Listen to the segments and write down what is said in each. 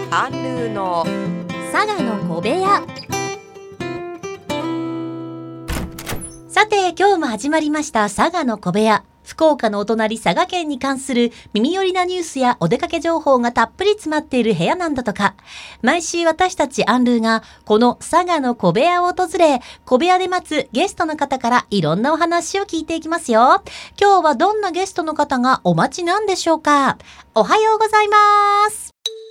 アンルーの佐賀の小部屋。さて今日も始まりました佐賀の小部屋。福岡のお隣佐賀県に関する耳寄りなニュースやお出かけ情報がたっぷり詰まっている部屋なんだとか。毎週私たちアンルーがこの佐賀の小部屋を訪れ、小部屋で待つゲストの方からいろんなお話を聞いていきますよ。今日はどんなゲストの方がお待ちなんでしょうか。おはようございます。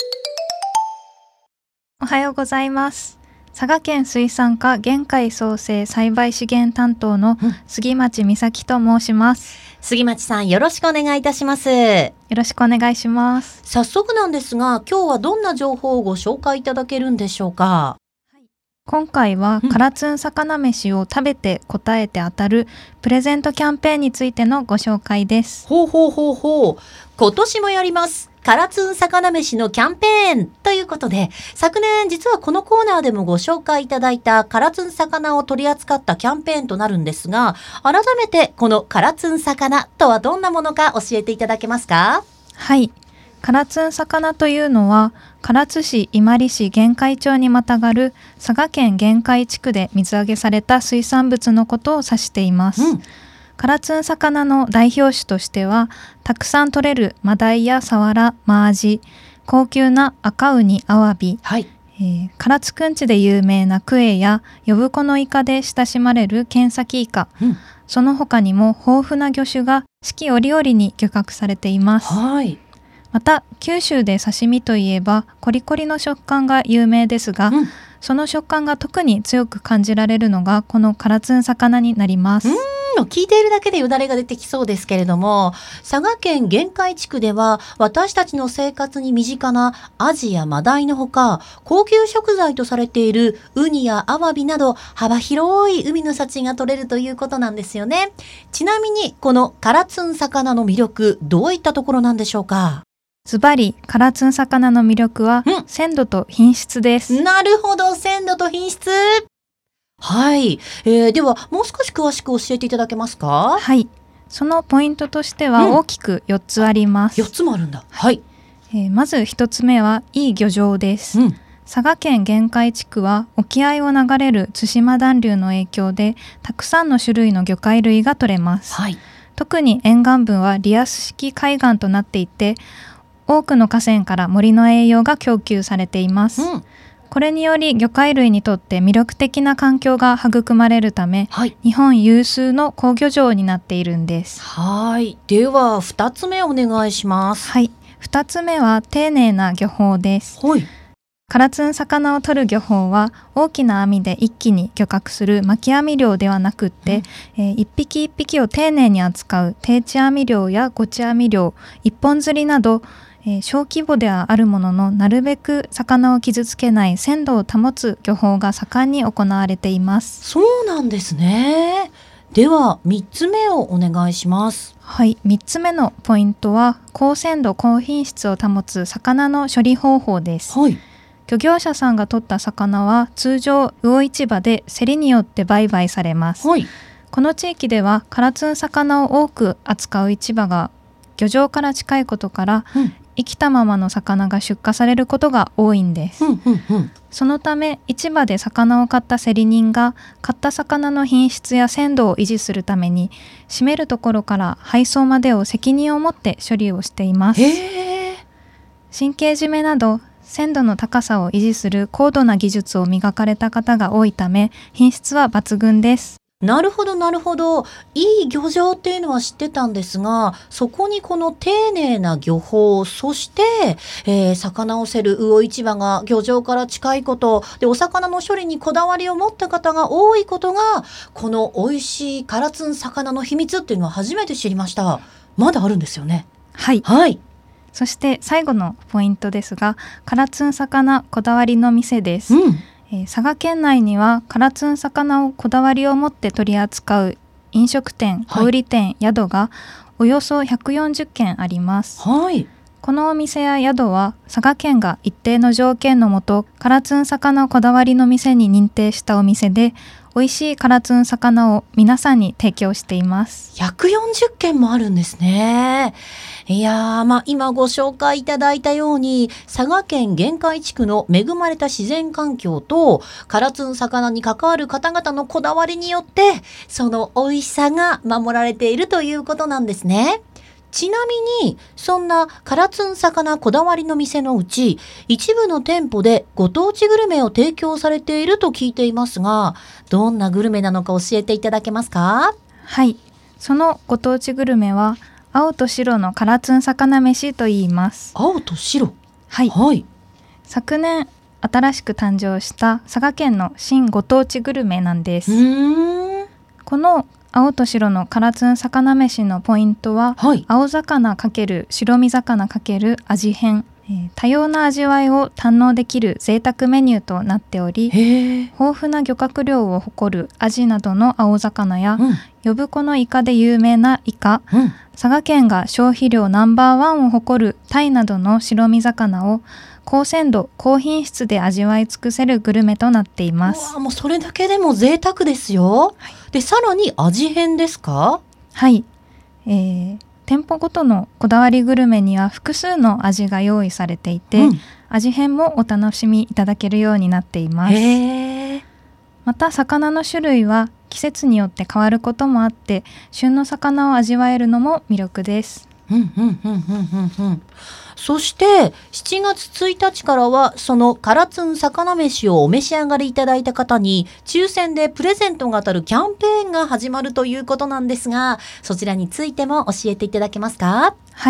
おはようございます。佐賀県水産課玄海創生栽培資源担当の杉町美咲と申します。 杉町さん、よろしくお願いいたします。 よろしくお願いします。 早速なんですが、今日はどんな情報をご紹介いただけるんでしょうか。 今回は唐津ん魚飯を食べて答えて当たるプレゼントキャンペーンについてのご紹介です。 ほう。今年もやります。唐津ん魚飯のキャンペーンということで、昨年実はこのコーナーでもご紹介いただいた唐津ん魚を取り扱ったキャンペーンとなるんですが、改めてこの唐津ん魚とはどんなものか教えていただけますか？ はい。唐津ん魚というのは唐津市伊万里市玄海町にまたがる佐賀県玄海地区で水揚げされた水産物のことを指しています。唐津ん魚の代表種としてはたくさん取れるマダイやサワラ、マアジ、高級な赤ウニ、アワビ、唐津くんちで有名なクエや呼子のイカで親しまれるケンサキイカ、その他にも豊富な魚種が四季折々に漁獲されています。また九州で刺身といえばコリコリの食感が有名ですが、その食感が特に強く感じられるのがこの唐津ん魚になります。 聞いているだけでよだれが出てきそうですけれども、佐賀県玄海地区では私たちの生活に身近なアジやマダイのほか、高級食材とされているウニやアワビなど幅広い海の幸が取れるということなんですよね。ちなみにこの唐津ん魚の魅力、どういったところなんでしょうか？ ズバリ唐津ん魚の魅力は鮮度と品質です。 なるほど、鮮度と品質。はい、ではもう少し詳しく教えていただけますか？ はい、そのポイントとしては大きく4つあります。 4つもあるんだ。はい。 まず1つ目はいい漁場です。佐賀県玄海地区は沖合を流れる対馬暖流の影響でたくさんの種類の魚介類が取れます。特に沿岸部はリアス式海岸となっていて、多くの河川から森の栄養が供給されています。これにより魚介類にとって魅力的な環境が育まれるため、日本有数の好漁場になっているんです。 では2つ目お願いします。 2つ目は丁寧な漁法です。唐津ん魚を取る漁法は大きな網で一気に漁獲する巻き網漁ではなくって、一匹一匹を丁寧に扱う定置網漁やごち網漁、一本釣りなど、小規模ではあるもののなるべく魚を傷つけない鮮度を保つ漁法が盛んに行われています。 そうなんですね。では3つ目をお願いします。 3つ目のポイントは高鮮度高品質を保つ魚の処理方法です。漁業者さんが取った魚は通常魚市場で競りによって売買されます。この地域では唐津ん魚を多く扱う市場が漁場から近いことから、生きたままの魚が出荷されることが多いんです。そのため市場で魚を買った競り人が買った魚の品質や鮮度を維持するために締めるところから配送までを責任を持って処理をしています。神経締めなど鮮度の高さを維持する高度な技術を磨かれた方が多いため品質は抜群です。 なるほど。いい漁場っていうのは知ってたんですが、そこにこの丁寧な漁法、そして、魚を競る魚市場が漁場から近いことで、お魚の処理にこだわりを持った方が多いことが、この美味しい唐津ん魚の秘密っていうのは初めて知りました。まだあるんですよね。 そして最後のポイントですが、唐津ん魚こだわりの店です。佐賀県内には唐津ん魚をこだわりを持って取り扱う飲食店、小売店、宿がおよそ140軒あります。このお店や宿は佐賀県が一定の条件のもと唐津ん魚こだわりの店に認定したお店で、 美味しい唐津ん魚を皆さんに提供しています。 140軒もあるんですね。いやー、今ご紹介いただいたように、佐賀県玄海地区の恵まれた自然環境と唐津ん魚に関わる方々のこだわりによって、その美味しさが守られているということなんですね。ちなみに、そんな唐津ん魚こだわりの店のうち、一部の店舗でご当地グルメを提供されていると聞いていますが、どんなグルメなのか教えていただけますか？ はい、そのご当地グルメは青と白の唐津ん魚飯と言います。 青と白。 はい、 はい。 昨年新しく誕生した佐賀県の新ご当地グルメなんです。この青と白の唐津ん魚飯のポイントは、 はい、 青魚×白身魚×味変、多様な味わいを堪能できる贅沢メニューとなっており、豊富な漁獲量を誇るアジなどの青魚や、呼子のイカで有名なイカ、佐賀県が消費量ナンバーワンを誇るタイなどの白身魚を高鮮度高品質で味わい尽くせるグルメとなっています。 もうそれだけでも贅沢ですよ。はい、でさらに味変ですか？ はい、店舗ごとのこだわりグルメには複数の味が用意されていて、味変もお楽しみいただけるようになっています。また魚の種類は季節によって変わることもあって、旬の魚を味わえるのも魅力です。 そして7月1日からはその唐津ん魚飯をお召し上がりいただいた方に抽選でプレゼントが当たるキャンペーンが始まるということなんですが、そちらについても教えていただけますか？ はい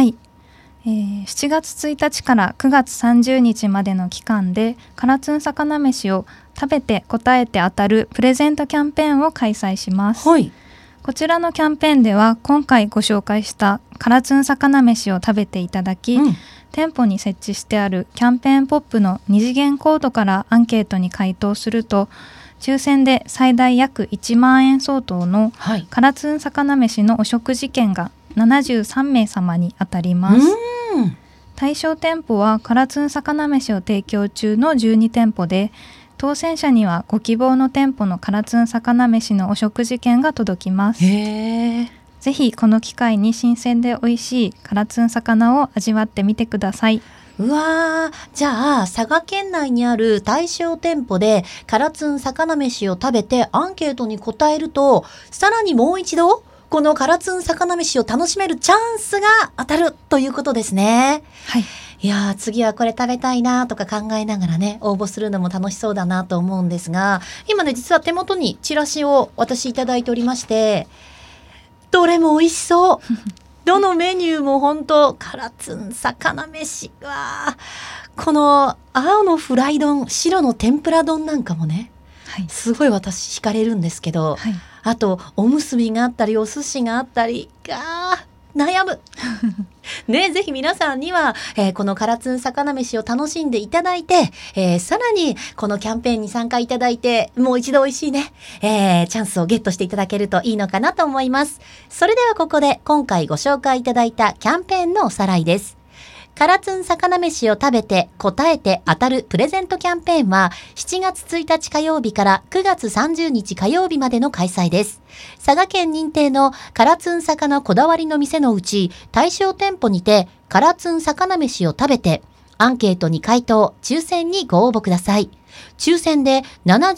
、7月1日から9月30日までの期間で唐津ん魚飯を食べて答えて当たるプレゼントキャンペーンを開催します。 はい、 こちらのキャンペーンでは今回ご紹介した唐津ん魚飯を食べていただき、店舗に設置してあるキャンペーンポップの2次元コードからアンケートに回答すると、抽選で最大約1万円相当の唐津ん魚飯のお食事券が73名様に当たります。対象店舗は唐津ん魚飯を提供中の12店舗で、当選者にはご希望の店舗の唐津ん魚飯のお食事券が届きます。ぜひこの機会に新鮮で美味しい唐津ん魚を味わってみてください。 うわー、じゃあ佐賀県内にある対象店舗で唐津ん魚飯を食べてアンケートに答えると、さらにもう一度この唐津ん魚飯を楽しめるチャンスが当たるということですね。 はい、 いやー、次はこれ食べたいなとか考えながらね、応募するのも楽しそうだなと思うんですが、今ね実は手元にチラシを私いただいておりまして、どれも美味しそうどのメニューも本当唐津ん魚飯、この青のフライ丼、白の天ぷら丼なんかもね、すごい私惹かれるんですけど、あとおむすびがあったりお寿司があったり、悩むね、ぜひ皆さんには、この唐津ん魚飯を楽しんでいただいて、さらにこのキャンペーンに参加いただいて、もう一度美味しいね、チャンスをゲットしていただけるといいのかなと思います。それではここで今回ご紹介いただいたキャンペーンのおさらいです。唐津ん魚飯を食べて答えて当たるプレゼントキャンペーンは7月1日火曜日から9月30日火曜日までの開催です。佐賀県認定の唐津ん魚こだわりの店のうち対象店舗にて唐津ん魚飯を食べてアンケートに回答、抽選にご応募ください。抽選で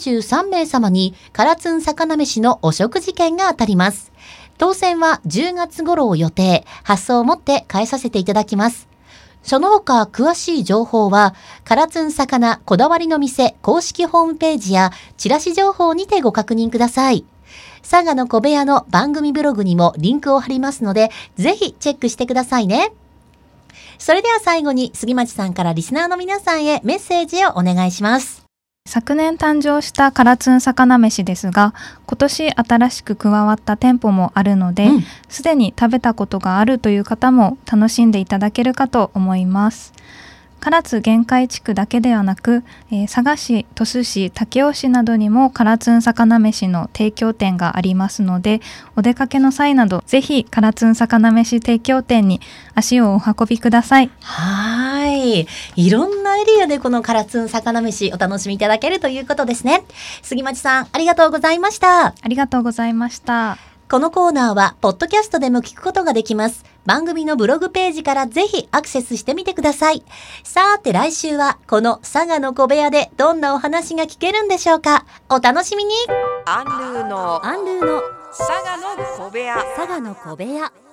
73名様に唐津ん魚飯のお食事券が当たります。当選は10月頃を予定、発送をもって返させていただきます。その他詳しい情報は唐津ん魚こだわりの店公式ホームページやチラシ情報にてご確認ください。佐賀の小部屋の番組ブログにもリンクを貼りますので、ぜひチェックしてくださいね。それでは最後に杉町さんからリスナーの皆さんへメッセージをお願いします。 昨年誕生した唐津ん魚飯ですが、今年新しく加わった店舗もあるので、すでに食べたことがあるという方も楽しんでいただけるかと思います。 唐津玄海地区だけではなく、佐賀市、鳥栖市、武雄市などにも唐津ん魚めしの提供店がありますので、お出かけの際などぜひ唐津ん魚めし提供店に足をお運びください。 はい、いろんなエリアでこの唐津ん魚めしお楽しみいただけるということですね。杉町さん、ありがとうございました。 ありがとうございました。 このコーナーはポッドキャストでも聞くことができます。番組のブログページからぜひアクセスしてみてください。さて来週はこの佐賀の小部屋でどんなお話が聞けるんでしょうか。お楽しみに。 アンルーの佐賀の小部屋。 佐賀の小部屋。